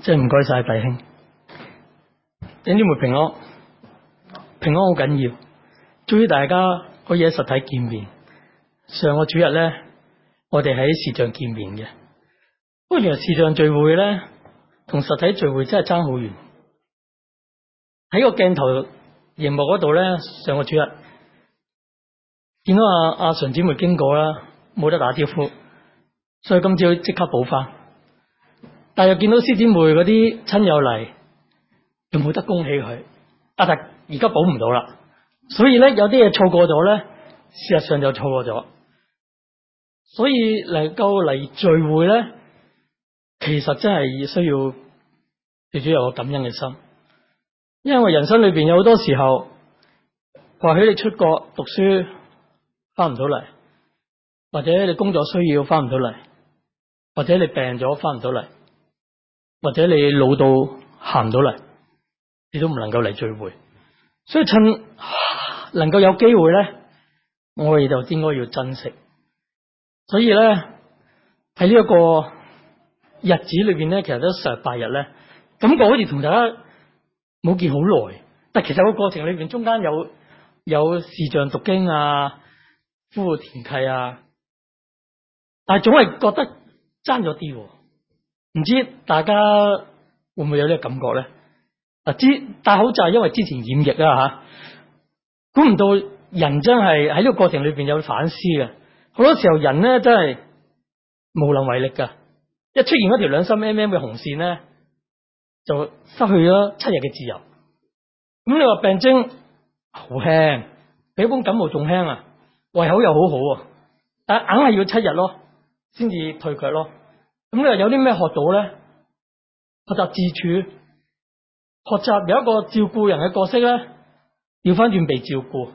真係唔該晒弟兄，弟兄們平安，平安好緊要。祝於大家可以喺實體見面。上個主日咧，我哋喺視像見面嘅。不過原來視像聚會咧，同實體聚會真係爭好遠。喺個鏡頭熒幕嗰度咧，上個主日見到阿常姊妹經過啦，冇得打招呼，所以今朝即刻補翻。但又見到師姊妹嗰啲親友嚟，又冇得恭喜佢。但而家補唔到啦，所以咧有啲嘢錯過咗咧，事實上就錯過咗。所以能夠嚟聚會咧，其實真係需要最主要有個感恩嘅心，因為人生裏邊有好多時候，或許你出國讀書翻唔到嚟，或者你工作需要翻唔到嚟，或者你病咗翻唔到嚟，或者你老到行唔到嚟，你都唔能夠嚟聚會。所以趁能夠有機會咧，我哋就應該要珍惜。所以咧喺呢一個日子裏邊咧，其實都48日咧，感覺好似同大家冇見好耐，但其實個過程裏邊中間有視像讀經啊、呼喚團契啊，但係總係覺得爭咗啲。唔知大家會唔會有呢個感覺咧？戴口罩因為之前染疫啊吓，估唔到人真係喺呢個過程裏邊有反思嘅。好多時候人咧真係無能為力噶，一出現嗰條2 cm 嘅紅線咧，就失去咗7日嘅自由。咁你話病徵好輕，比一般感冒仲輕啊，胃口又好好，但係硬係要7日咯，先至退卻咯。咁你話有啲咩學到咧？學習自處，學習有一個照顧人嘅角色咧，調翻轉被照顧，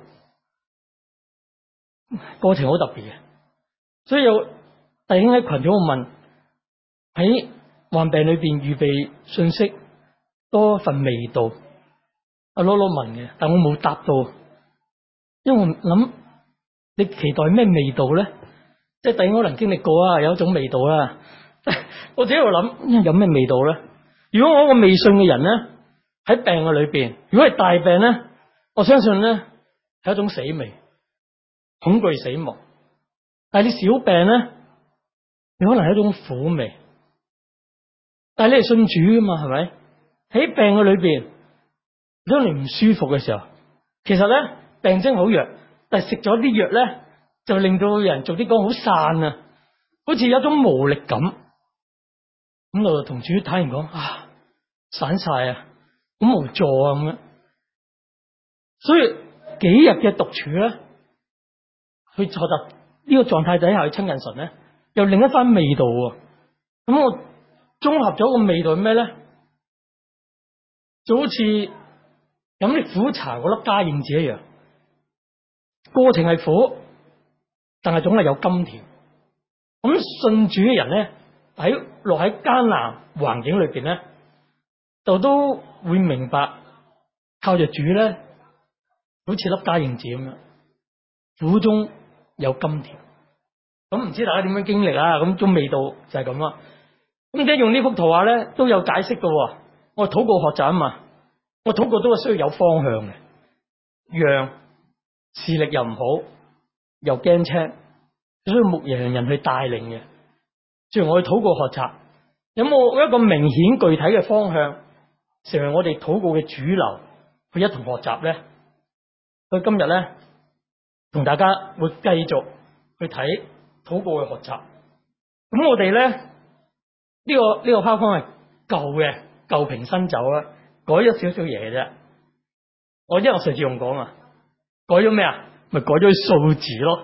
過程好特別嘅。所以有弟兄喺群組度問，喺患病裏邊預備信息多份味道。阿羅羅問嘅，但我冇答到，因為我諗你期待咩味道咧？即係弟兄可能經歷過啊，有一種味道啦。我自己喺度諗，有咩味道咧？如果我一個未信嘅人咧，喺病嘅裏邊，如果係大病咧，我相信咧係一種死味，恐懼死亡。但係你小病咧，你可能係一種苦味。但係你係信主噶嘛，係咪？喺病嘅裏邊，當你唔舒服嘅時候，其實咧病徵好弱，但係食咗啲藥咧，就令到人做啲講好散啊，好似有一種無力感。咁我就同主睇完講啊，散晒啊，好無助啊咁樣。所以幾日嘅獨處咧，去學習呢個狀態底下去親近神咧，又另一番味道喎。咁我綜合咗個味道係咩咧？就好似飲啲苦茶嗰粒加應子一樣，過程係苦，但係總係有甘甜。咁信主嘅人咧，落喺艱難環境裏邊咧，就都會明白靠着主咧，好似粒加應子咁樣，苦中有甘甜。咁唔知大家點樣經歷啊？咁種味道就係咁啦。咁即係用呢幅圖畫咧，都有解釋嘅。我禱告學習啊嘛，我禱告都係需要有方向嘅，讓視力又唔好，又驚青，需要牧羊人去帶領嘅。雖然我去禱告學習，有冇一個明顯具體嘅方向，成為我哋禱告嘅主流，去一同學習咧？所以今日咧，同大家會繼續去睇禱告嘅學習。咁我哋咧呢個PowerPoint係舊嘅，舊瓶新酒啦，改咗少少嘢嘅啫。因為我上次用講啊，改咗咩啊？咪改咗數字咯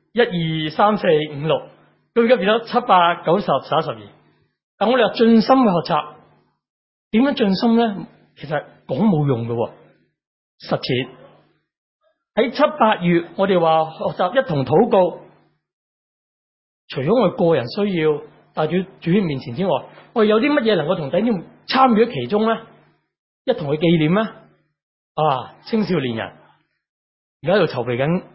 ，1、2、3、4、5、6，到而家變咗7、8、9、10、11、12。但我哋話盡心嘅學習，點樣盡心咧？其實講冇用嘅，實踐喺7、8月，我哋話學習一同禱告。除咗我哋個人需要帶住主喺面前之外，我哋有啲乜嘢能夠同弟兄參與喺其中咧？一同去紀念咧？青少年人而家喺度籌備緊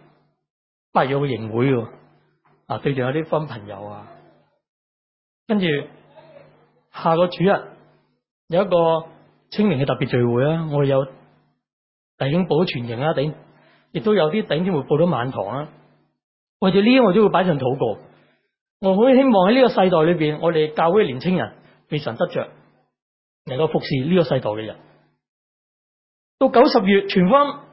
8月嘅營會喎，對住有啲分朋友啊，跟住下個主日有一個青年嘅特別聚會啊，我哋有弟兄報咗全營啊，亦都有啲弟兄姊妹報咗晚堂啊。為咗呢啲我都會擺上禱告。我好希望喺呢個世代裏邊，我哋教會嘅年青人被神得着，能夠服侍呢個世代嘅人。到90月傳福音，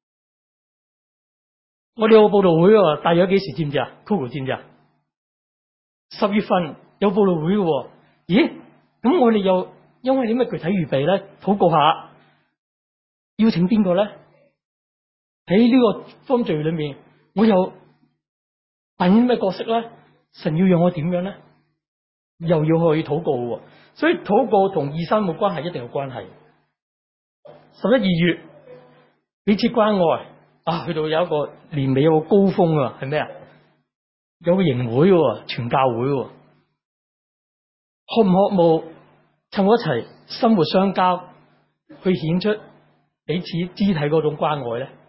我哋有個佈道會喎，大約幾時知唔知啊 ？Coco 知唔知啊？10月份有佈道會嘅喎。咦？咁我哋又因為啲咩具體預備咧？禱告下，邀請邊個咧？喺呢個福音聚會裏面，我又扮演咩角色咧？神要讓我點樣咧？又要去禱告喎。所以禱告同2-3冇關係，一定有關係。11、2月彼此關愛啊，去到有一個年尾有個高峰啊，係咩啊？有個營會喎，全教會喎，渴唔渴慕趁我一齊生活相交，去顯出彼此肢體嗰種關愛咧？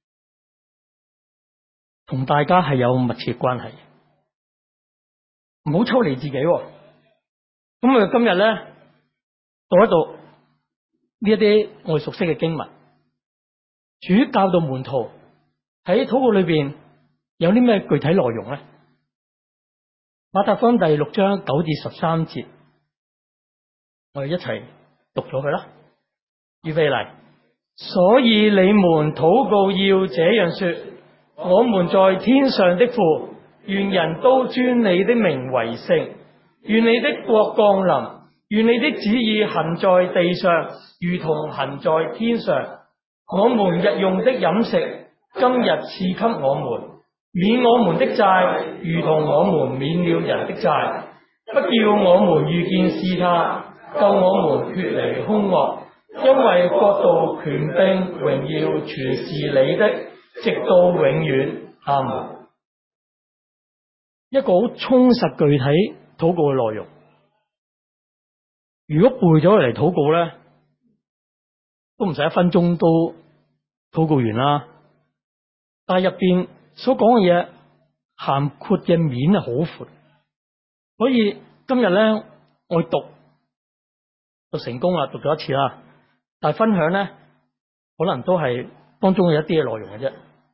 同大家係有密切關係，唔好抽離自己。咁我哋今日咧讀一讀呢一啲我哋熟悉嘅經文。主教導門徒喺禱告裏邊有啲咩具體內容咧？馬太福音第6章9至13節，我哋一齊讀咗佢啦。預備嚟。所以你們禱告要這樣說：我們在天上的父，願人都尊你的名為聖，願你的國降臨，願你的旨意行在地上，如同行在天上。我們日用的飲食，今日賜給我們，免我們的債，如同我們免了人的債，不叫我們遇見試探，救我們脫離兇惡，因為國度、權柄、榮耀全是你的，直到永遠。阿們。一個好充實具體禱告嘅內容，如果背咗嚟禱告咧，都唔使1分鐘都禱告完啦。但係入邊所講嘅嘢涵括嘅面係好闊，所以今日咧我讀成功啦，讀咗一次啦。但係分享咧，可能都係當中有一啲嘅內容嘅啫。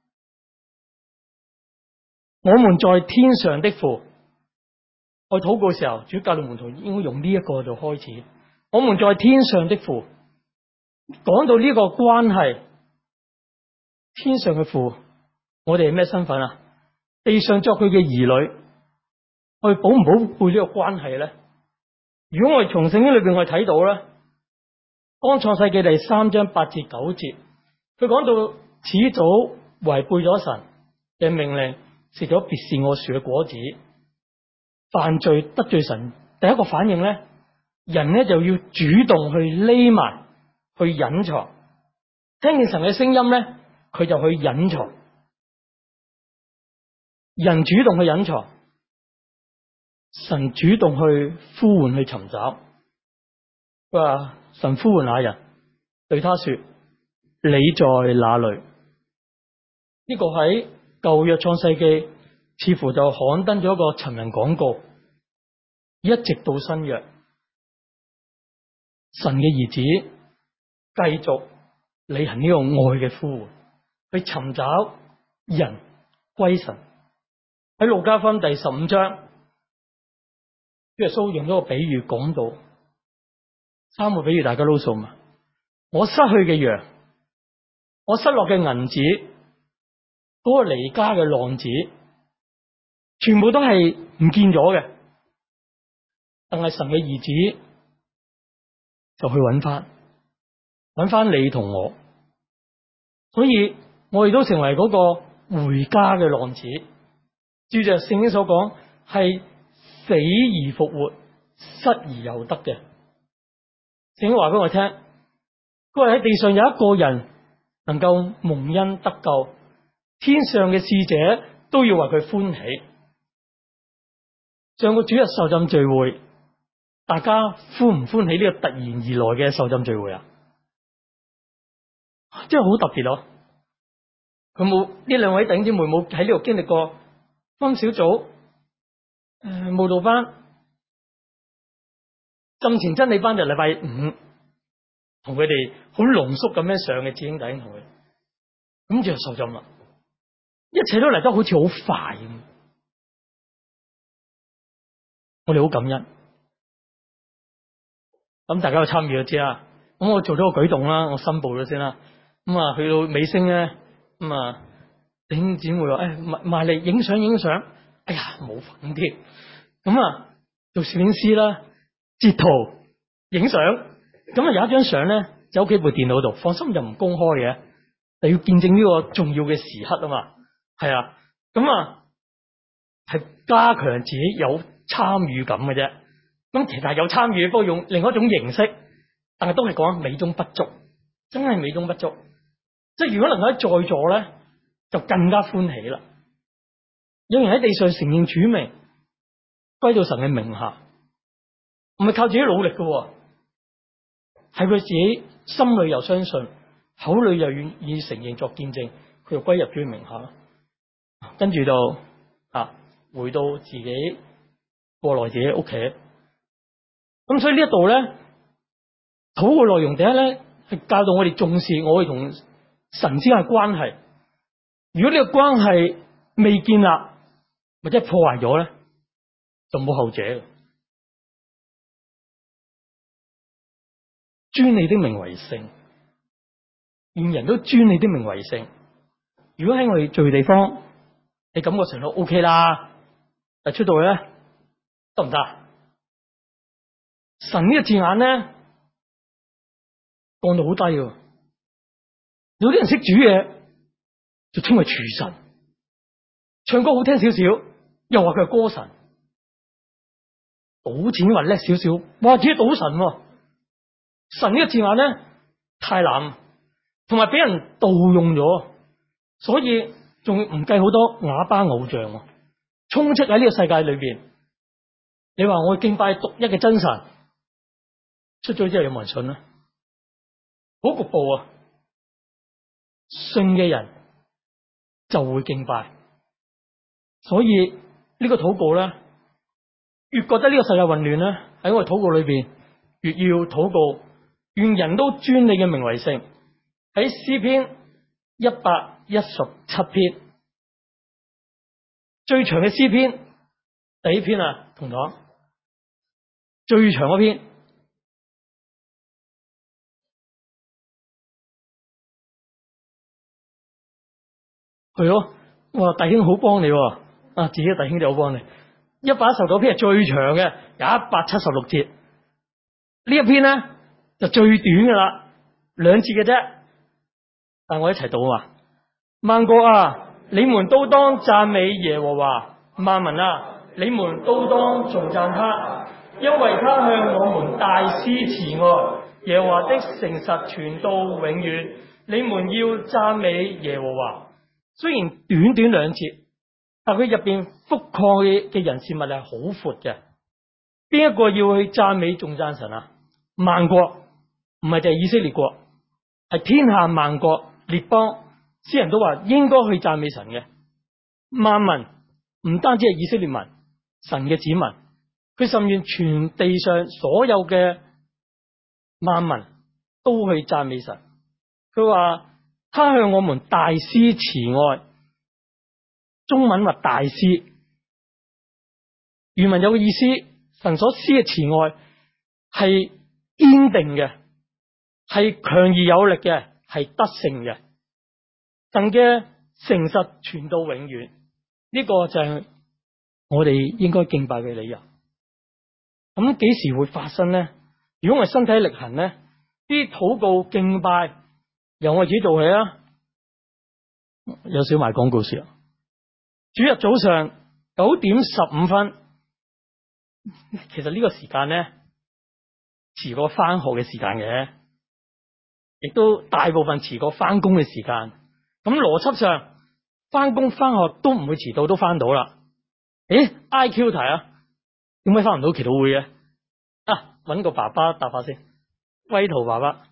我們在天上的父，我禱告嘅時候，主教導門徒應該用呢一個做開始。我們在天上的父，講到呢個關係，天上嘅父，我哋係咩身份啊？地上作佢嘅兒女，我哋寶唔寶貝呢個關係咧？如果我哋從聖經裏邊我哋睇到咧，當創世紀第3章8至9節，佢講到始祖違背咗神嘅命令，食咗別善惡樹嘅果子，犯罪得罪神，第一個反應咧，人咧就要主動去匿埋，去隱藏。聽見神嘅聲音咧，佢就去隱藏。人主動去隱藏，神主動去呼喚去尋找。佢話神呼喚那人，對他說：你在哪裏？呢個喺舊約創世紀似乎就刊登咗一個尋人廣告，一直到新約，神嘅兒子繼續履行呢個愛嘅呼喚，去尋找人歸神。喺路加福音第15章，耶穌用咗個比喻講到3個比喻，大家都數嘛。我失去嘅羊，我失落嘅銀子，嗰個離家嘅浪子，全部都係唔見咗嘅。但係神嘅兒子就去揾翻你同我，所以我哋都成為嗰個回家嘅浪子。照着聖經所講，係死而復活，失而又得嘅。聖經話俾我聽，佢話喺地上有一個人能夠蒙恩得救，天上嘅使者都要為佢歡喜。上個主日受浸聚會，大家歡唔歡喜呢個突然而來嘅受浸聚會啊？真係好特別咯！佢冇呢兩位弟兄姊妹冇喺呢度經歷過分小組、慕道班、浸前真理班就禮拜5， 同佢哋好濃縮咁樣上嘅姊兄弟兄同佢，咁就受浸啦。一切都嚟得好似好快咁，我哋好感恩。咁大家有參與就知啦。咁我做咗個舉動啦，我申報咗先啦。咁啊，去到尾聲咧，咁啊，弟兄姊妹話：埋嚟影相影相。哎呀，冇份添。咁啊，做攝影師啦，截圖影相。咁啊，有一張相咧，就喺屋企部電腦度，放心就唔公開嘅，就要見證呢個重要嘅時刻啊嘛。係啊，咁啊，係加強自己有參與感嘅啫。咁其實有參與，不過用另一種形式，但係都係講美中不足，真係美中不足。即係如果能夠喺在座咧，就更加歡喜啦。有人喺地上承認主名，歸到神嘅名下，唔係靠自己努力嘅，係佢自己心裏又相信，口裏又願意承認作見證，佢就歸入主嘅名下。跟住就回到自己過來自己屋企。咁所以呢一度咧，禱告內容第一咧係教導我哋重視我哋同神之間嘅關係。如果呢個關係未建立或者破壞咗咧，就冇後者。尊你的名為聖，願人都尊你的名為聖。如果喺我哋聚地方，你感覺上都 OK 啦，但出到去咧得唔得？神呢個字眼咧降到好低嘅，有啲人識煮嘢就稱為廚神，唱歌好聽少少又話佢係歌神，賭錢話叻少少，哇自己賭神喎。神呢個字眼咧太濫，同埋俾人盜用咗，所以仲唔計好多啞巴偶像，充斥喺呢個世界裏邊。你話我敬拜獨一嘅真神，出咗之後有冇人信咧？好局部啊！信嘅人就會敬拜，所以呢個禱告咧，越覺得呢個世界混亂咧，喺我哋禱告裏邊越要禱告，願人都尊你嘅名為聖。喺詩篇117篇最長嘅詩篇第一篇啊，同堂最長嗰篇。係咯，哇！弟兄好幫你，自己嘅弟兄就好幫你。119篇係最長嘅，有176節。呢一篇咧就最短嘅啦，2節嘅啫。但我一齊讀啊！萬國啊，你們都當讚美耶和華；萬民啊，你們都當頌讚他，因為他向我們大施慈愛，耶和華的誠實傳到永遠。你們要讚美耶和華。雖然短短2節，但佢入邊覆蓋嘅人事物係好闊嘅。邊一個要去讚美頌讚神啊？萬國唔係就係以色列國，係天下萬國列邦，詩人都話應該去讚美神嘅。萬民唔單止係以色列民，神嘅子民，佢甚願全地上所有嘅萬民都去讚美神。佢話他向我們大施慈愛，中文話大施，原文有個意思，神所施嘅慈愛係堅定嘅，係強而有力嘅，係得勝嘅。神嘅誠實傳到永遠，呢個就係我哋應該敬拜嘅理由。咁幾時會發生呢？如果我哋身體力行呢，啲禱告敬拜由我自己做起啊！有少賣廣告先啊！主日早上9點15分，其實呢個時間咧遲過翻學嘅時間嘅，亦都大部分遲過翻工嘅時間。咁邏輯上翻工翻學都唔會遲到，都翻到啦。IQ 題啊，點解翻唔到祈禱會嘅？搵個爸爸答下先。威圖爸爸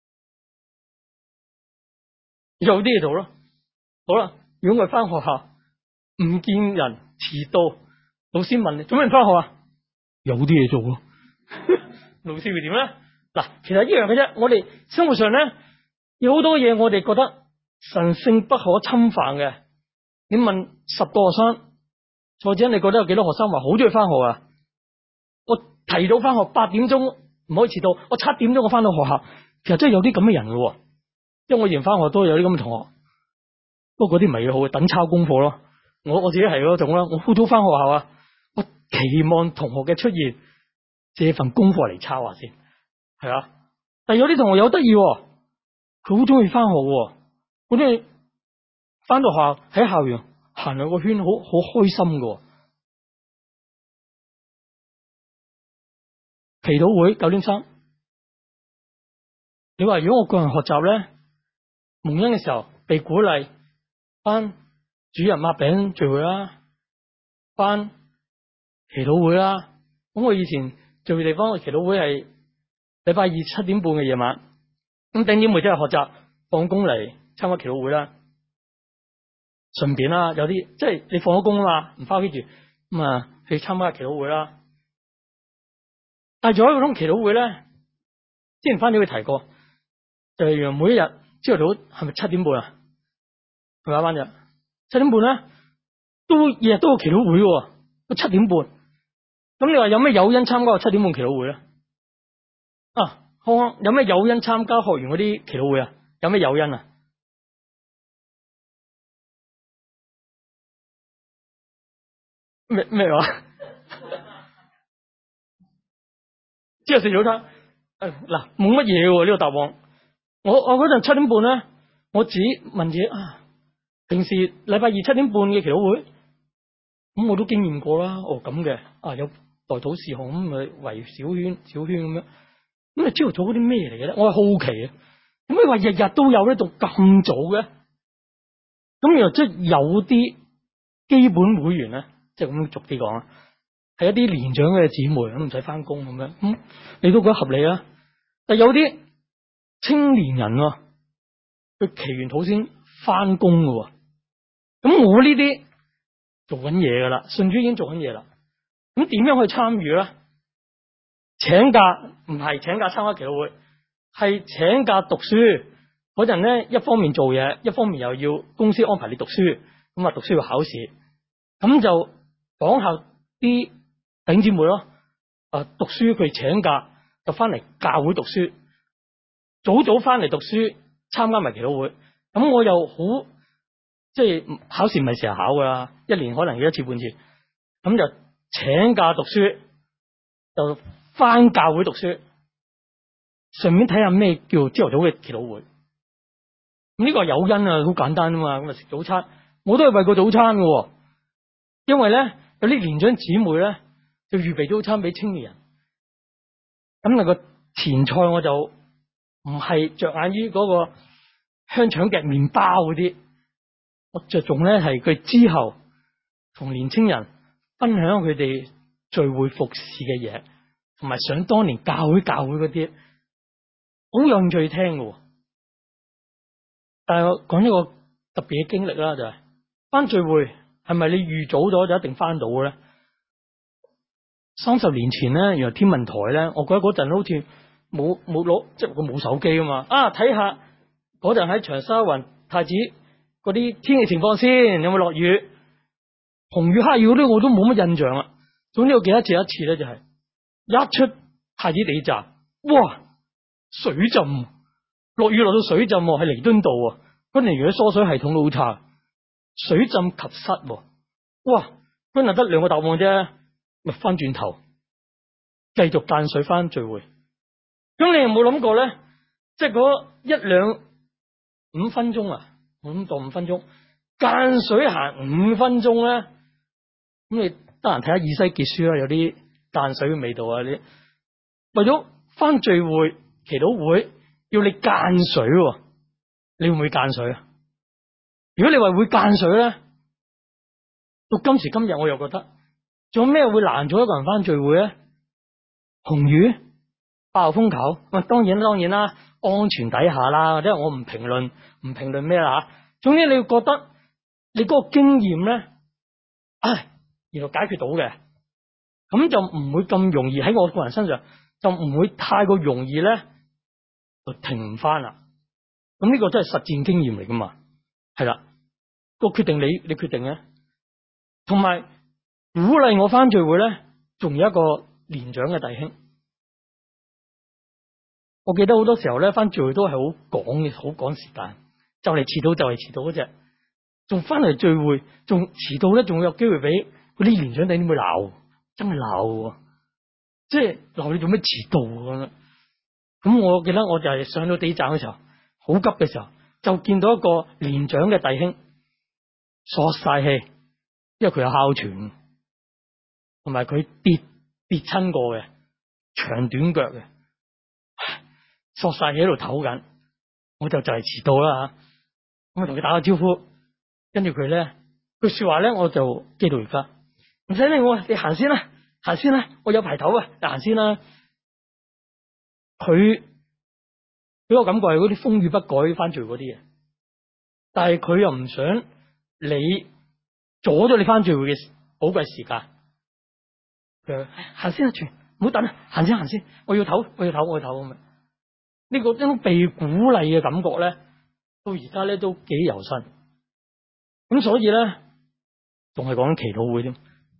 有啲嘢做咯。好啦，如果我翻學校唔見人遲到，老師問你做咩唔翻學啊？有啲嘢做咯。老師會點咧？ 嗱，其實一樣嘅啫。我哋生活上咧有好多嘢，我哋覺得神聖不可侵犯嘅。你問10個學生，或者你覺得有幾多學生話好中意翻學啊？我提早翻學8點鐘唔可以遲到，我7點鐘我翻到學校。其實真係有啲咁嘅人嘅，因為我以前翻學都有啲咁嘅同學。不過嗰啲唔係好等抄功課咯。我自己係嗰種啦。我好早翻學校啊，我期望同學嘅出現，借份功課嚟抄下先，係啊。但係有啲同學有得意，佢好中意翻學，好中意翻到學校喺校園行兩個圈，好開心嘅。祈禱會9點3，你話如果我個人學習咧，蒙恩嘅時候被鼓勵翻主日擘餅聚會啦，翻祈禱會啦。咁我以前聚會地方嘅祈禱會係禮拜二7點半嘅夜晚。咁頂點會即係學習放工嚟參加祈禱會啦。順便啦，有啲即係你放咗工啊嘛，唔翻屋企住咁啊，去參加祈禱會啦。但係仲有一種祈禱會咧，之前翻咗去提過，就係每一日朝頭早係咪7點半啊？係咪翻咗7點半咧？都日日都有祈禱會喎，都7點半。咁你話有咩誘因參加個7點半祈禱會咧？啊，有咩誘因參加學員嗰啲祈禱會啊？有咩誘因啊？咩話？之後食早餐。嗱，冇乜嘢喎呢個答案。我嗰陣7點半咧，我只問自己啊，平時禮拜二7點半嘅祈禱會，咁我都經驗過啦。哦咁嘅，有代禱事項咁咪圍小圈咁樣。咁你朝頭早嗰啲咩嚟嘅咧？我係好奇啊。咁你話日日都有咧，讀咁早嘅？咁又即係有啲基本會員咧，即係咁俗啲講啊，係一啲年長嘅姊妹咁唔使翻工咁樣，咁你都覺得合理啊？但有啲青年人佢祈完禱先翻工嘅，咁我呢啲做緊嘢噶啦，信主已經做緊嘢啦，咁點樣去參與咧？請假唔係請假參加祈禱會，係請假讀書嗰陣咧，一方面做嘢，一方面又要公司安排你讀書，咁啊讀書要考試，咁就講下啲弟兄姊妹咯，讀書佢請假就翻嚟教會讀書，早翻嚟讀書參加埋祈禱會，咁我又好即係考試唔係成日考噶啦，一年可能要一次半次，咁就請假讀書，就翻教會讀書，順便睇下咩叫朝頭早嘅祈禱會。咁呢個係誘因啊，好簡單啊嘛，咁啊食早餐，我都係為過早餐嘅，因為咧有啲年長姊妹咧就預備早餐俾青年人，咁個前菜我就唔係着眼於嗰個香腸夾麵包嗰啲，我着重咧係佢之後同年青人分享佢哋聚會服侍嘅嘢，同埋想當年教會嗰啲，好有興趣聽嘅。但係我講一個特別嘅經歷啦，就係翻聚會係咪你預早咗就一定翻到嘅咧？30年前咧，原來天文台咧，我覺得嗰陣好似冇攞，即係佢冇手機啊嘛。睇下嗰陣喺長沙灣太子嗰啲天氣情況先，有冇落雨？紅雨黑雨嗰啲我都冇乜印象啦。總之我記得一次咧，就係一出太子地站，哇，水浸，落雨落到水浸，喺彌敦道啊，嗰年如果疏水系統都好差，水浸及塞，哇，嗰陣得2個答案啫，咪翻轉頭繼續間水翻聚會。咁你有冇諗過咧？即係嗰5分鐘啊，我諗到5分鐘間水行5分鐘咧，咁你得閒睇下以西結書啦，有啲間水嘅味道啊！你為咗翻聚會祈禱會要你間水，你會唔會間水啊？如果你話會間水咧，到今時今日我又覺得仲有咩會難咗一個人翻聚會咧？紅雨、爆風球，當然啦，安全底下啦，即係我唔評論咩啦吓。總之你要覺得你嗰個經驗咧，原來解決到嘅，咁就唔會咁容易喺我個人身上就唔會太過容易咧就停唔翻啦。咁呢個真係實戰經驗嚟噶嘛，係啦，個決定你決定嘅。同埋鼓勵我翻聚會咧，仲有一個年長嘅弟兄。我記得好多時候咧，翻聚會都係好趕時間，就嚟遲到嗰隻，仲翻嚟聚會仲遲到咧，仲有機會俾嗰啲年長弟兄會鬧，真係鬧，即係鬧你做咩遲到咁樣。咁我記得我就係上到地鐵站嘅時候，好急嘅時候，就見到一個年長嘅弟兄索晒氣，因為佢有哮喘，同埋佢跌親過嘅，長短腳嘅。索晒氣喺度唞緊，我就係遲到啦吓，咁啊同佢打個招呼，跟住佢咧句說話咧，我就記到而家，唔使理我，你行先啦，我有排唞啊，你行先啦。佢俾我感覺係嗰啲風雨不改翻聚嗰啲嘢，但係佢又唔想你阻咗你翻聚會嘅寶貴時間。佢行先啦，唔好等啦，行先，我要唞咁啊。呢個種被鼓勵嘅感覺咧，到而家咧都幾猶新。咁所以咧，仲係講緊祈禱會添。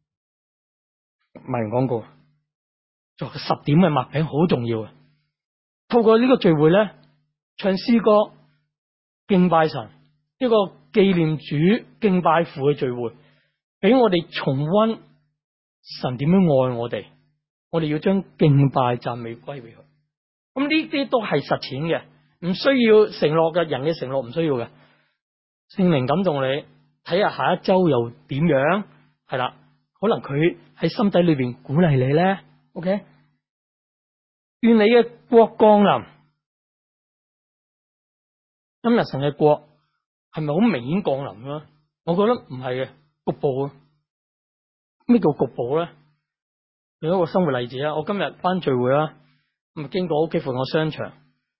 賣完廣告，做10點嘅麥餅好重要嘅。透過呢個聚會咧，唱詩歌、敬拜神，一個紀念主、敬拜父嘅聚會，俾我哋重溫神點樣愛我哋。我哋要將敬拜讚美歸俾佢。咁呢啲都係實踐嘅，唔需要承諾嘅，人嘅承諾唔需要嘅。聖靈感動你，睇下下一周又點樣，係啦，可能佢喺心底裏邊鼓勵你咧。OK， 願你嘅國降臨。今日神嘅國係咪好明顯降臨咧？我覺得唔係嘅，局部啊。咩叫局部咧？有一個生活例子啊，我今日返聚會啦。咁經過屋企附近個商場，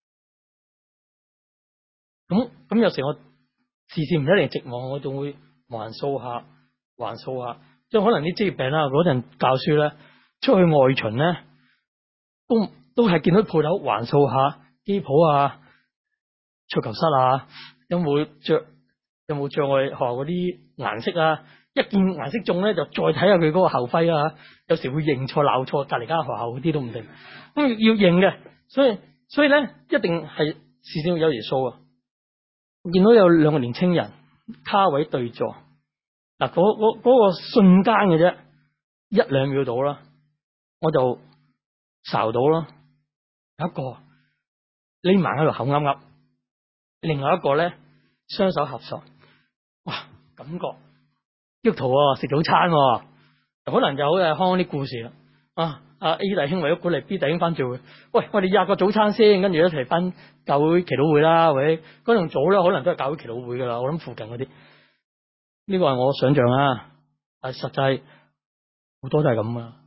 咁有時我視線唔一定直望，我仲會環掃下，即係可能啲職業病啦。嗰陣教書咧，出去外巡咧，都係見到鋪頭環掃下機鋪啊、桌球室啊，有冇着我哋學校嗰啲顏色啊？一見顏色中咧，就再睇下佢嗰個校徽啊。有時會認錯鬧錯，隔籬間學校嗰啲都唔定。咁要認嘅，所以咧一定係視線有耶穌啊！我見到有2個年青人卡位對坐，嗱嗰個瞬間嘅啫，1-2秒到啦，我就睄到啦。有一個匿埋喺度口噏噏，另外一個咧雙手合十，哇！感覺基督徒食早餐，可能就好似康啲故事啦。A 弟兄為咗鼓勵 B 弟兄翻聚會，喂，我哋約個早餐先，跟住一齊翻教會祈禱會啦，或者嗰種早咧，可能都係教會祈禱會噶啦。我諗附近嗰啲，呢個係我想象啦，但係實際好多都係咁啊。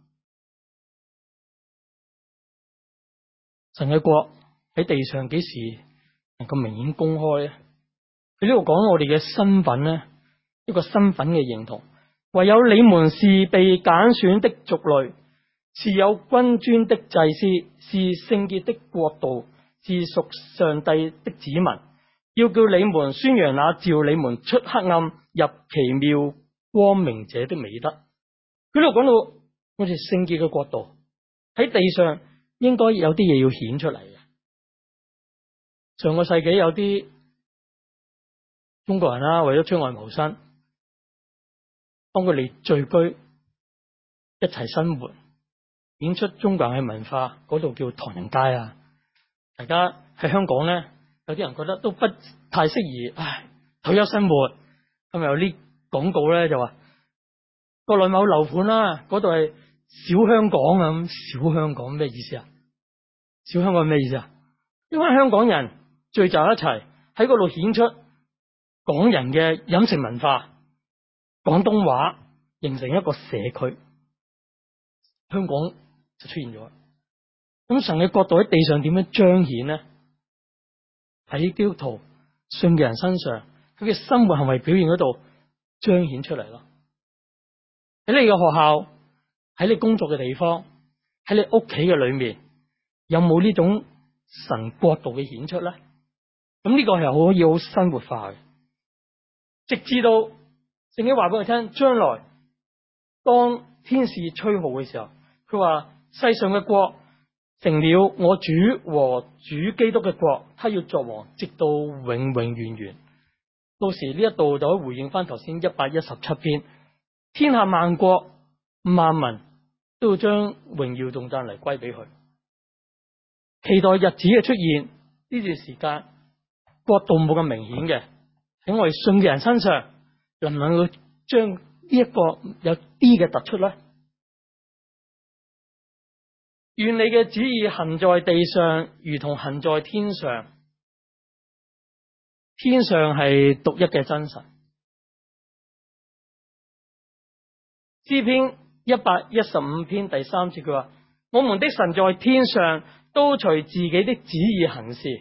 神嘅國喺地上幾時能夠明顯公開咧？佢呢度講我哋嘅身份咧，一個身份嘅認同，唯有你們是被揀選的族類，是有君尊的祭司，是聖潔的國度，是屬上帝的子民，要叫你們宣揚那召你們出黑暗入奇妙光明者的美德。佢呢度講到我哋聖潔嘅國度喺地上應該有啲嘢要顯出嚟嘅。上個世紀有啲中國人啦，為咗出外謀生，當佢哋聚居一齊生活，演出中國人嘅文化，嗰度叫唐人街啊。大家喺香港咧，有啲人覺得都不太適宜，退休生活。咁有啲廣告咧就話國內某樓盤啦，嗰度係小香港啊。小香港咩意思啊？小香港咩意思啊？因為香港人聚集一齊喺嗰度顯出港人嘅飲食文化，廣東話形成一個社區，香港就出現咗。咁神嘅國度喺地上點樣彰顯呢？喺基督徒信嘅人身上，佢嘅生活行為表現嗰度彰顯出嚟咯。喺你嘅學校，喺你工作嘅地方，喺你屋企嘅裏面， 有冇呢種神國度嘅顯出咧？咁呢個係可以好生活化嘅，直至到聖經話俾我聽，將來當天使吹號嘅時候，佢話世上嘅國成了我主和主基督嘅國，他要作王，直到永永遠遠。到時呢一度就可以回應翻頭先117篇，天下萬國萬民都要將榮耀頌讚嚟歸俾佢。期待日子嘅出現，呢段時間國度冇咁明顯嘅，喺我哋信嘅人身上，能唔能夠將呢一個有啲嘅突出咧？願你嘅旨意行在地上，如同行在天上。天上係獨一嘅真神。詩篇115篇第3節佢話：我們的神在天上，都隨自己的旨意行事。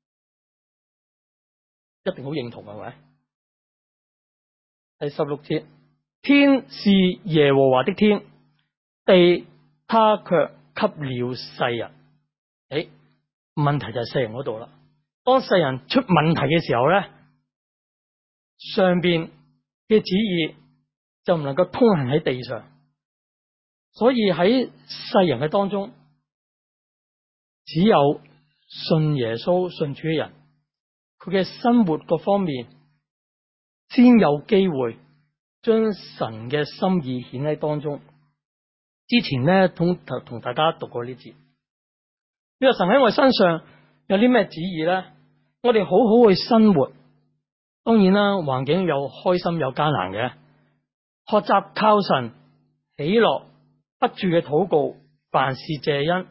一定好認同係咪？第16節，天是耶和華的天，地他卻給了世人。問題就係世人嗰度啦。當世人出問題嘅時候咧，上邊嘅旨意就唔能夠通行喺地上，所以喺世人嘅當中，只有信耶穌、信主嘅人，佢嘅生活各方面先有機會將神嘅心意顯喺當中。之前咧同大家讀過呢節，呢個神喺我哋身上有啲咩旨意咧？我哋好好去生活，當然啦，環境有開心有艱難嘅，學習靠神喜樂，不住嘅禱告，凡事謝恩。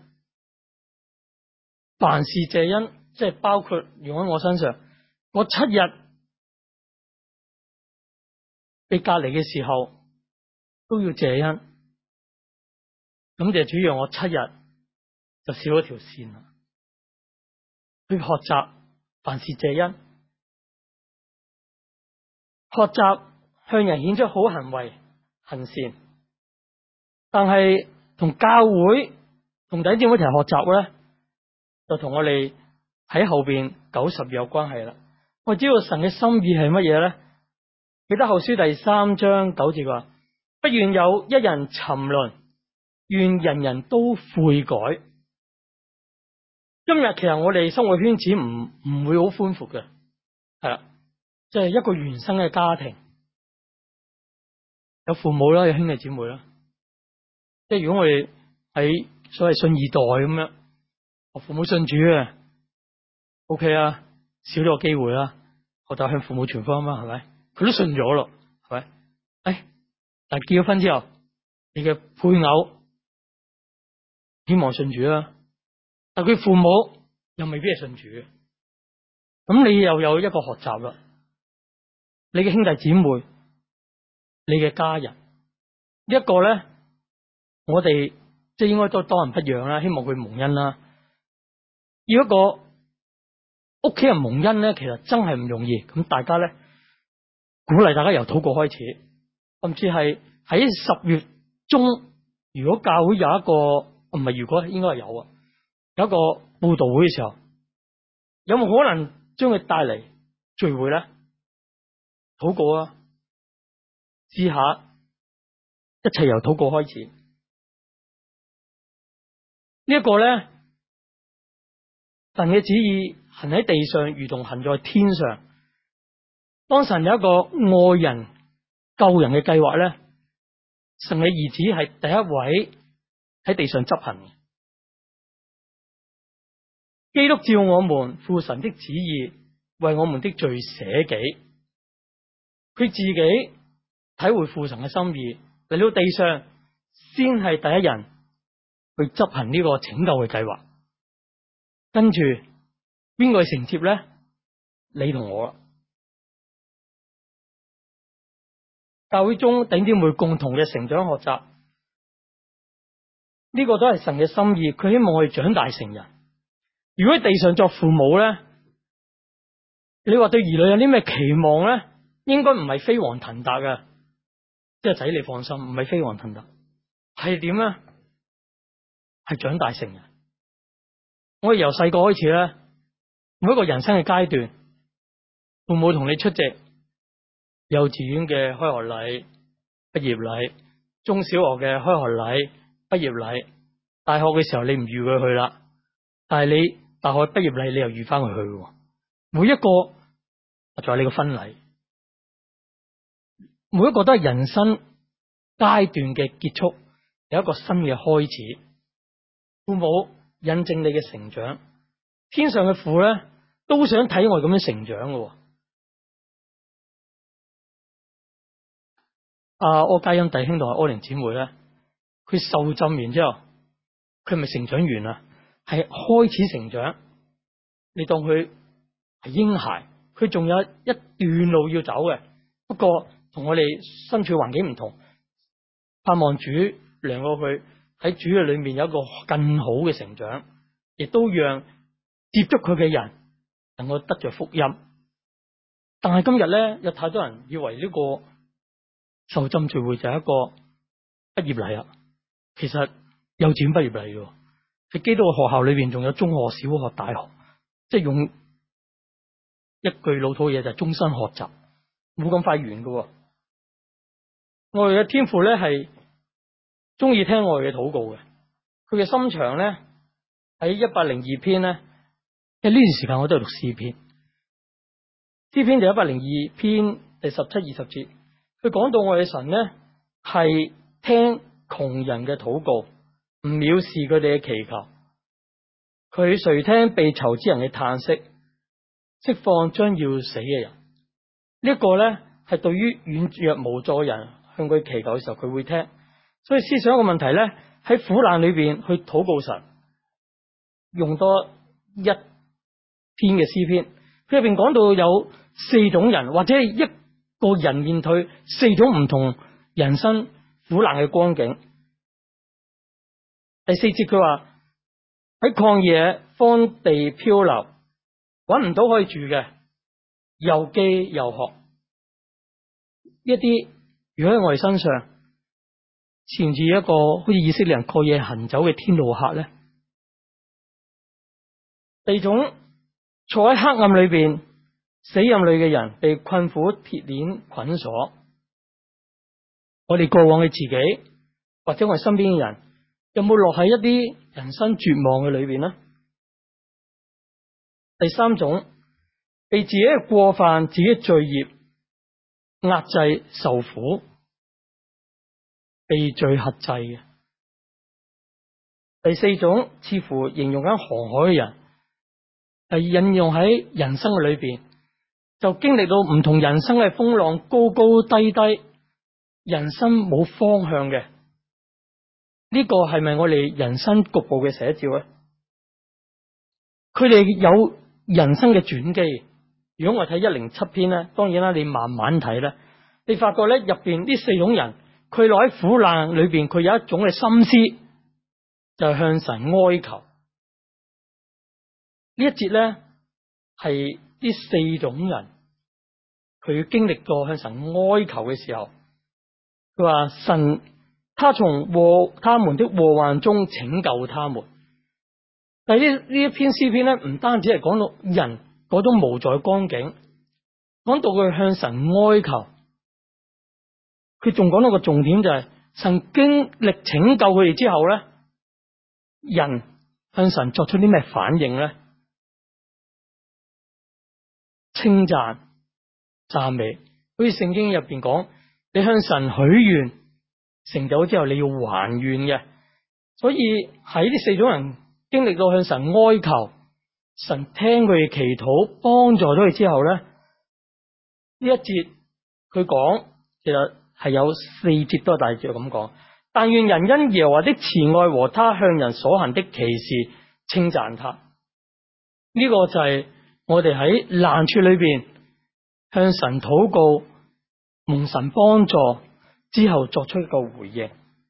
凡事謝恩，即係包括用喺我身上，我7日被隔離嘅時候都要謝恩。咁就主要我7日就少咗條線啦，去學習凡事謝恩，學習向人顯出好行為行善。但係同教會同弟兄姊妹一齊學習咧，就同我哋喺後邊90有關係啦。我知道神嘅心意係乜嘢咧？彼得後書第3章9節話：不願有一人沉淪，願人人都悔改。今日其實我哋生活圈子唔會好寬闊嘅，係啦，即係一個原生嘅家庭，有父母啦，有兄弟姊妹啦。即係如果我哋喺所謂信二代咁樣，我父母信主啊 ，OK 啊，少咗個機會啦，我就向父母傳福音啦，係咪？佢都信咗咯，係咪？但係結咗婚之後，你嘅配偶希望信主啦，但佢父母又未必係信主嘅，咁你又有一個學習啦。你嘅兄弟姊妹，你嘅家人，一個咧，我哋即係應該都當仁不讓啦，希望佢蒙恩啦。要一個屋企人蒙恩咧，其實真係唔容易。咁大家咧，鼓勵大家由禱告開始，甚至係喺10月中，如果教會有一個唔係，如果應該係有啊，有一個佈道會嘅時候，有冇可能將佢帶嚟聚會咧？禱告啊，試下一齊由禱告開始。呢一個咧，神嘅旨意行喺地上，如同行在天上。當神有一個愛人救人嘅計劃咧，神嘅兒子係第一位喺地上執行嘅。基督照我們父神的旨意，為我們的罪捨己，佢自己體會父神嘅心意，嚟到地上先係第一人去執行呢個拯救嘅計劃。跟住邊個去承接咧？你同我啦。教會中弟兄姊妹共同嘅成長學習，呢個都係神嘅心意。佢希望我哋長大成人。如果喺地上作父母咧，你話對兒女有啲咩期望咧？應該唔係飛黃騰達嘅，即係仔你放心，唔係飛黃騰達，係點咧？係長大成人。 我哋由細個開始咧，每一個人生嘅階段，父母同你出席幼稚園嘅開學禮、畢業禮，中小學嘅開學禮、畢業禮，大學嘅時候你唔預佢去啦，但係你大學畢業禮你又預翻佢去，每一個仲有你個婚禮，每一個都係人生階段嘅結束，有一個新嘅開始。父母印證你嘅成長，天上嘅父咧都想睇我哋咁樣成長嘅。柯嘉欣弟兄同阿柯玲姊妹咧，佢受浸完之後，佢係咪成長完啊？係開始成長。你當佢係嬰孩，佢仲有一段路要走嘅。不過同我哋身處環境唔同，盼望主量過佢喺主嘅裏面有一個更好嘅成長，亦都讓接觸佢嘅人能夠得着福音。但係今日咧，有太多人以為呢個受浸聚會就係一個畢業禮啊，其實幼稚園畢業禮嘅，喺基督嘅學校裏邊仲有中學、小學、大學，即係用一句老土嘢就係終身學習，冇咁快完嘅。我哋嘅天父咧係中意聽我哋嘅禱告嘅，佢嘅心腸咧喺102篇咧，因為呢段時間我都係讀詩篇，詩篇就102篇第17、20節。佢講到我哋神咧係聽窮人嘅禱告，唔藐視佢哋嘅祈求。佢垂聽被囚之人嘅嘆息，釋放將要死嘅人。呢一個咧係對於軟弱無助人向佢祈求嘅時候，佢會聽。所以思想一個問題咧，喺苦難裏邊去禱告神，用多一篇嘅詩篇，佢入邊講到有4種人，或者係一個人面對4種唔同人生苦難嘅光景。第4節佢話喺曠野荒地漂流，揾唔到可以住嘅，又飢又渴。一啲如果喺我哋身上，似唔似一個好似以色列人過夜行走嘅天路客咧？第2種坐喺黑暗裏邊死蔭裏嘅人，被困苦鐵鏈捆鎖。我哋過往嘅自己，或者我哋身邊嘅人，有冇落喺一啲人生絕望嘅裏邊呢？第3種被自己嘅過犯、自己嘅罪孽壓制受苦，被罪轄制嘅。第4種似乎形容緊航海嘅人，係應用喺人生嘅裏邊，就經歷到唔同人生嘅風浪，高高低低，人生冇方向嘅。呢個係咪我哋人生局部嘅寫照咧？佢哋有人生嘅轉機。如果我睇107篇咧，當然啦，你慢慢睇咧，你發覺咧入邊呢4種人，佢落喺苦難裏邊，佢有一種嘅心思，就係向神哀求。呢一節咧係呢4種人，佢經歷過向神哀求嘅時候，佢話神他從他們的禍患中拯救他們。但係呢一篇詩篇咧，唔單止係講到人嗰種無助光景，講到佢向神哀求，佢仲講到個重點就係神經歷拯救佢哋之後咧，人向神作出啲咩反應咧？稱讚、讚美，好似聖經入邊講，你向神許願成就之後，你要還願嘅。所以喺呢4種人經歷到向神哀求，神聽佢哋祈禱，幫助咗佢之後咧，呢一節佢講，其實係有4節都係大致咁講。但願人因耶和華的慈愛和他向人所行的奇事稱讚他。呢個就係我哋喺難處裏邊向神禱告，蒙神幫助之後作出一個回應。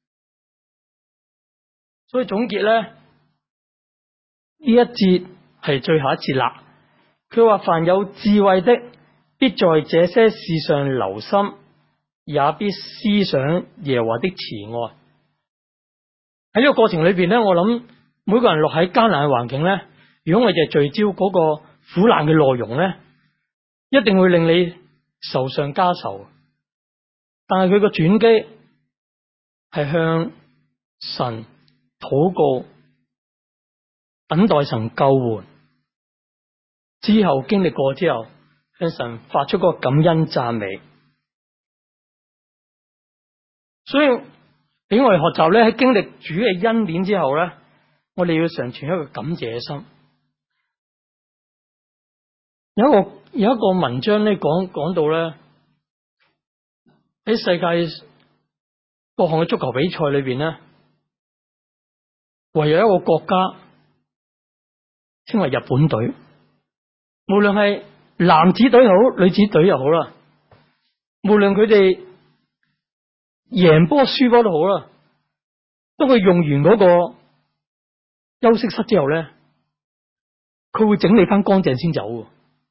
所以總結咧，呢一節係最後一節啦。佢話凡有智慧的，必在這些事上留心，也必思想耶和華的慈愛。喺呢個過程裏邊咧，我諗每個人落喺艱難嘅環境咧， 如果我哋聚焦嗰個苦難嘅內容咧，一定會令你仇上加仇。但係佢個轉機係向神禱告，等待神救援，之後經歷過之後，向神發出嗰個感恩讚美。所以俾我哋學習咧，喺經歷主嘅恩典之後咧，我哋要常存一個感謝嘅心。有一個文章咧講到咧，喺世界各項嘅足球比賽裏邊咧，唯有一個國家稱為日本隊，無論係男子隊好，女子隊又好啦，無論佢哋贏波輸波都好啦，當佢用完嗰個休息室之後咧，佢會整理翻乾淨先走。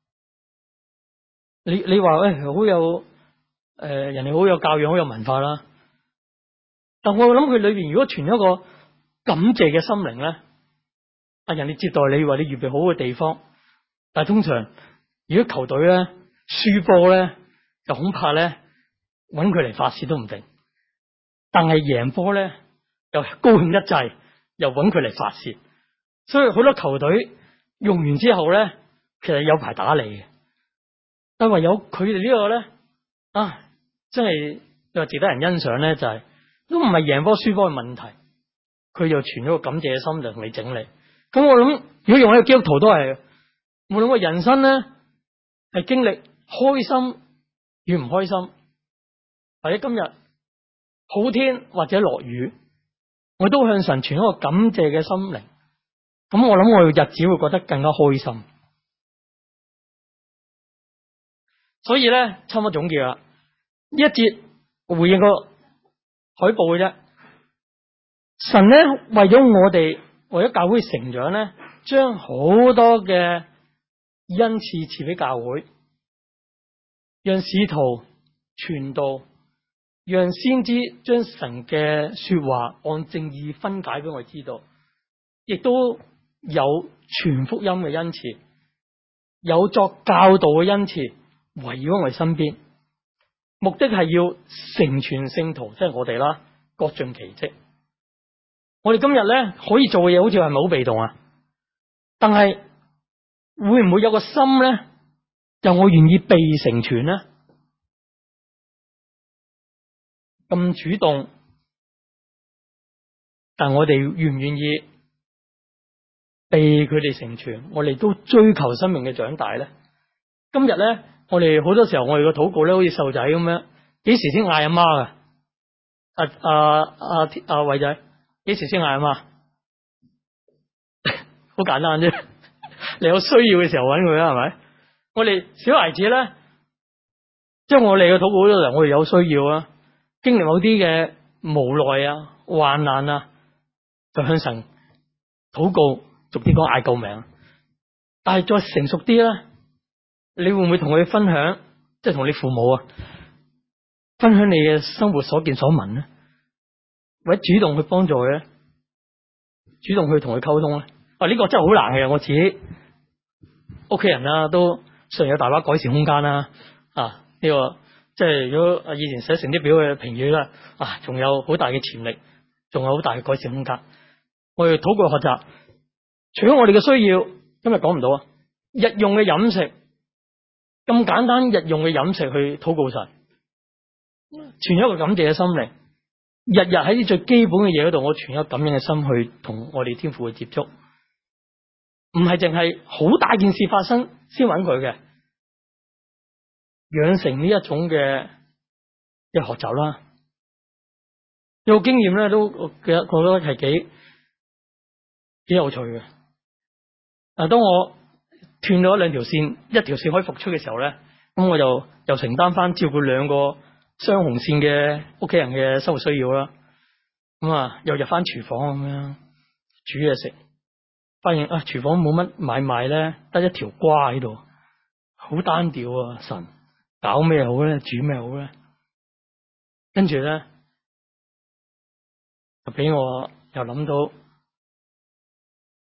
你話好有人哋好有教養，好有文化啦。但我諗佢裏邊如果存一個感謝嘅心靈咧，人哋接待你，話你預備好嘅地方，但係通常如果球隊咧輸波咧，就恐怕咧揾佢嚟發洩都唔定。但係贏波咧又高興一滯，又揾佢嚟發洩。所以好多球隊用完之後咧，其實有排打你嘅。但係唯有佢哋呢個咧，真係又值得人欣賞咧，就係都唔係贏波輸波嘅問題，佢又存咗個感謝嘅心就同你整理。咁我諗，如果用喺個基督徒都係，無論個人生咧係經歷開心與唔開心，或者今日好天或者落雨，我都向神存一個感謝嘅心靈。咁我諗我嘅日子會覺得更加開心。所以咧，差唔多總結啦。呢一節回應個海報嘅啫。神咧為咗我哋，為咗教會成長咧，將好多嘅恩賜賜俾教會，讓使徒傳道，讓先知將神嘅說話按正義分解俾我哋知道，亦都有傳福音嘅恩賜，有作教導嘅恩賜圍繞我哋身邊，目的係要成全聖徒，即係我哋啦，各盡其職。我哋今日咧可以做嘅嘢，好似係咪好被動啊？但係會唔會有個心咧，就我願意被成全咧？咁主動，但我哋願唔願意被佢哋成全？我哋都追求生命嘅長大咧。今日咧，我哋好多時候我哋個禱告咧，好似細路仔咁樣，幾時先嗌阿媽噶？阿偉仔，幾時先嗌阿媽？好簡單啫，你有需要嘅時候揾佢啦，係咪？我哋小孩子咧，即係我哋嘅禱告嗰陣，我哋有需要啊，經歷某啲嘅無奈啊、患難啊，就向神禱告，逐啲講嗌救命。但係再成熟啲咧，你會唔會同佢分享？即係同你父母啊，分享你嘅生活所見所聞咧，或者主動去幫助佢咧，主動去同佢溝通咧？呢個真係好難嘅，我自己屋企人啦，都雖然有大把改善空間啦。呢個即係如果以前寫成績表嘅評語啦，仲有好大嘅潛力，仲有好大嘅改善空間。我哋禱告學習，除咗我哋嘅需要，今日講唔到啊。日用嘅飲食咁簡單，日用嘅飲食去禱告神，存一個感謝嘅心靈，日日喺啲最基本嘅嘢嗰度，我存一個感恩嘅心去同我哋天父去接觸。唔係淨係好大件事發生先揾佢嘅，養成呢一種嘅學習啦。有個經驗咧，都我覺得係幾有趣嘅。當我斷咗兩條線，一條線可以復出嘅時候咧，咁我就又承擔翻照顧兩個雙紅線嘅屋企人嘅生活需要啦。咁又入翻廚房咁樣煮嘢食。發現廚房冇乜買賣咧，得一條瓜喺度，好單調啊！神搞咩好咧？煮咩好咧？跟住咧就俾我又諗到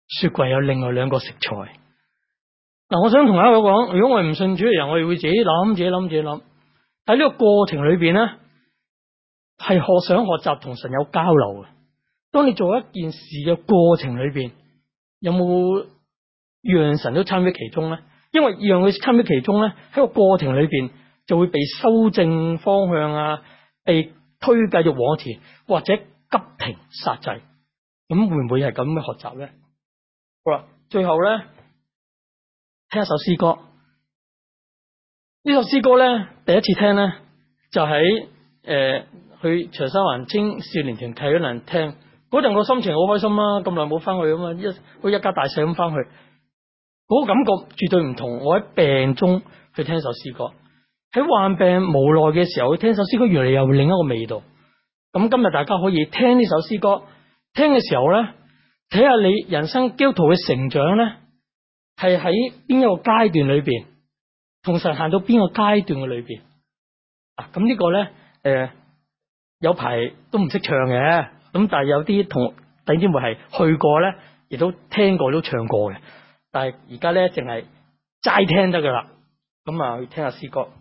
雪櫃有另外兩個食材。嗱，我想同大家講，如果我哋唔信主嘅人，我哋會自己諗。喺呢個過程裏邊咧，係想學習同神有交流嘅。當你做一件事嘅過程裏邊，有冇讓神都參與其中咧？因為讓佢參與其中咧，喺個過程裏邊就會被修正方向啊，被推繼續往前，或者急停剎掣。咁會唔會係咁嘅學習咧？好啦，最後咧，聽一首詩歌。呢首詩歌咧，第一次聽咧，就喺去長沙灣青少年團契嗰陣聽。嗰陣我心情好開心啦，咁耐冇翻去啊嘛，一家大細咁翻去，嗰個感覺絕對唔同。我喺病中去聽首詩歌，喺患病無奈嘅時候去聽首詩歌，原來又另一個味道。咁今日大家可以聽呢首詩歌，聽嘅時候咧，睇下你人生基督徒嘅成長咧，係喺邊一個階段裏邊，同神行到邊個階段嘅裏邊。咁呢個咧，有排都唔識唱嘅。咁但係有啲同弟兄姊妹係去過咧，亦都聽過都唱過嘅。但係而家咧淨係齋聽得噶啦。咁啊，去聽下詩歌。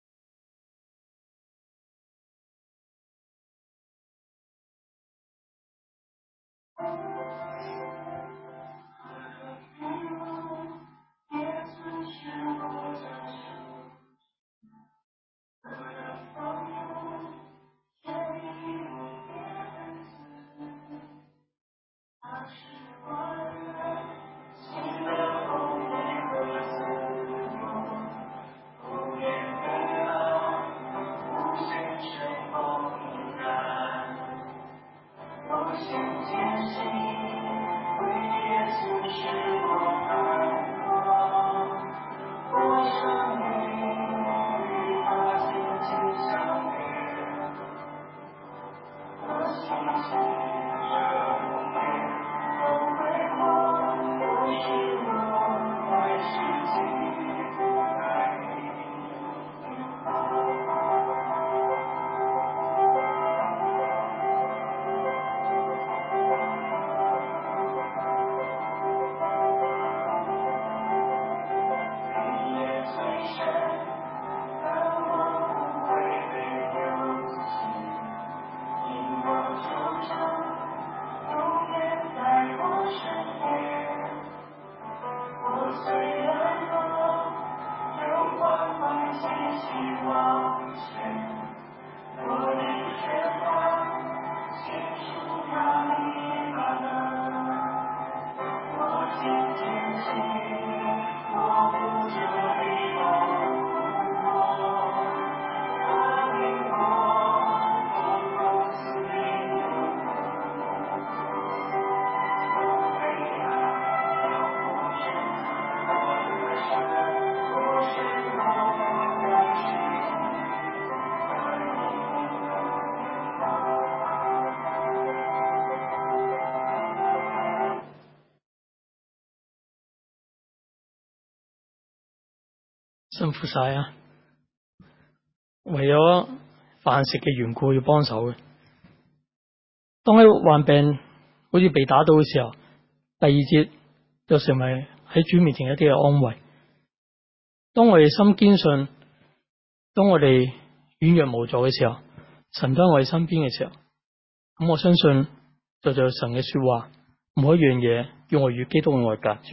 辛苦晒啊！為咗飯食嘅緣故要幫手嘅。當喺患病好似被打倒嘅時候，第二節就成為喺主面前一啲嘅安慰。當我哋心堅信，當我哋軟弱無助嘅時候，神都喺我哋身邊嘅時候，咁我相信就神嘅說話，冇一樣嘢叫我與基督嘅愛隔絕。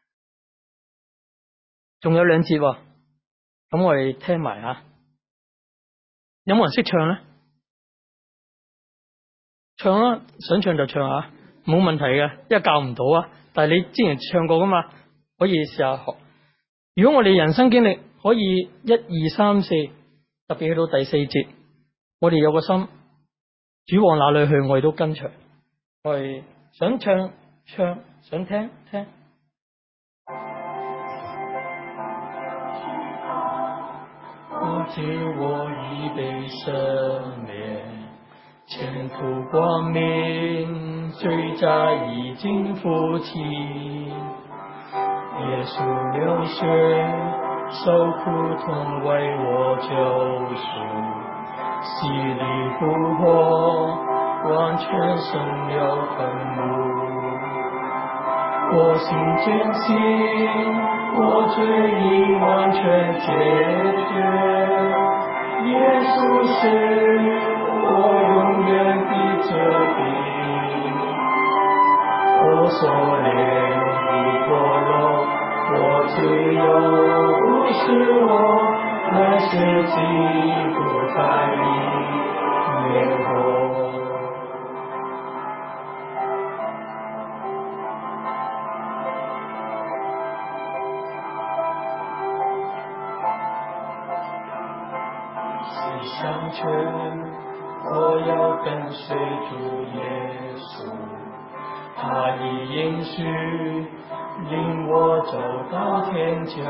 仲有兩節喎。咁我哋聽埋吓，有冇人識唱咧？唱啦，想唱就唱下，冇問題嘅，因為教唔到啊。但係你之前唱過噶嘛，可以試下學。如果我哋人生經歷可以1、2、3、4，特別去到第4節，我哋有個心，主往哪裏去，我哋都跟隨。我哋想唱，想聽。主我已被赦免，前途光明，罪債已經付清。耶穌流血，受苦痛為我救贖，洗禮復活，完全勝了墳墓。 我心坚信，我罪已完全解决，耶稣是我永远的遮蔽。我所恋的堕落，我只有不是我，乃是基督在里面活。相劝，我要跟随主耶稣，他的应许领我走到天家。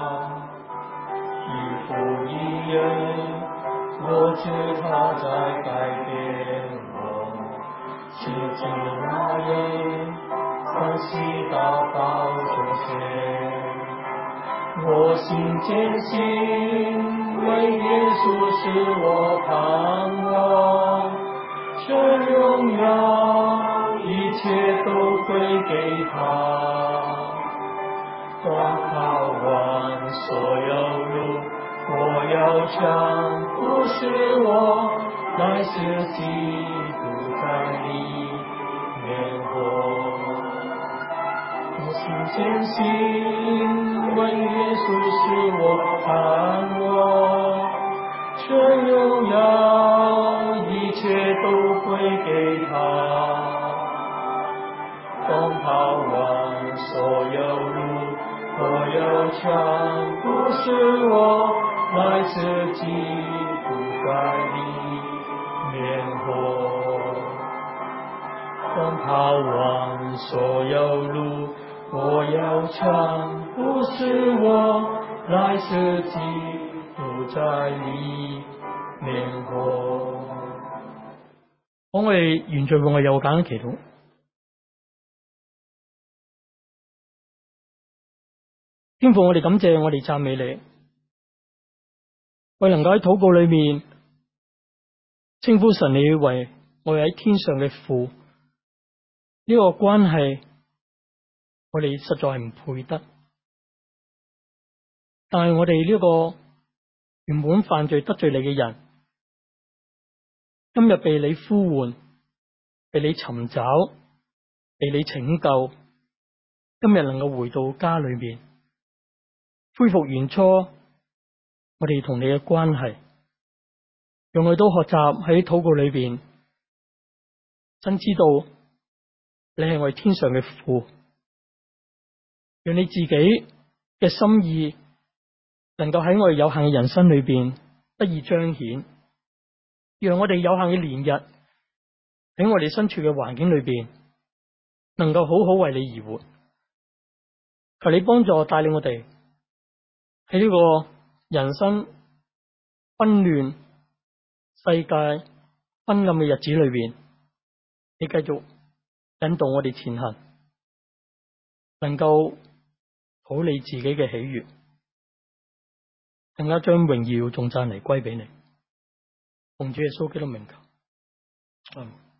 一父一人，我知他在改变我，是指那人欢喜到宝座前。我心坚信，为耶稣是我盼望，这荣耀一切都归给他。光靠完所有路，我要唱，不是我，乃是基督在里面活。我心坚信，为耶稣是我盼望，这荣耀一切都归给他。光跑完所有路，我要唱，不是我，乃是基督在里面活。光跑完所有路，我要唱，不是我，乃是基督在里面活。 我哋完聚會，我有個簡單祈禱。天父，我哋感謝，我哋讚美你，我能夠喺禱告裏面稱呼神你為我哋喺天上嘅父，呢個關係我哋實在係唔配得，但係我哋呢個原本犯罪得罪你嘅人，今日被你呼喚，被你尋找，被你拯救，今日能夠回到家裏面，恢復原初我哋同你嘅關係，讓我哋都學習喺禱告裏邊真知道你係我哋天上嘅父，讓你自己嘅心意能夠喺我哋有限嘅人生裏邊得以彰顯，讓我哋有限嘅年日喺我哋身處嘅環境裏邊能夠好好為你而活。求你幫助帶領我哋喺呢個人生紛亂、世界昏暗嘅日子裏邊，你繼續引導我哋前行，能夠討你自己嘅喜悅，更加將榮耀頌讚嚟歸俾你。奉主耶穌基督名求，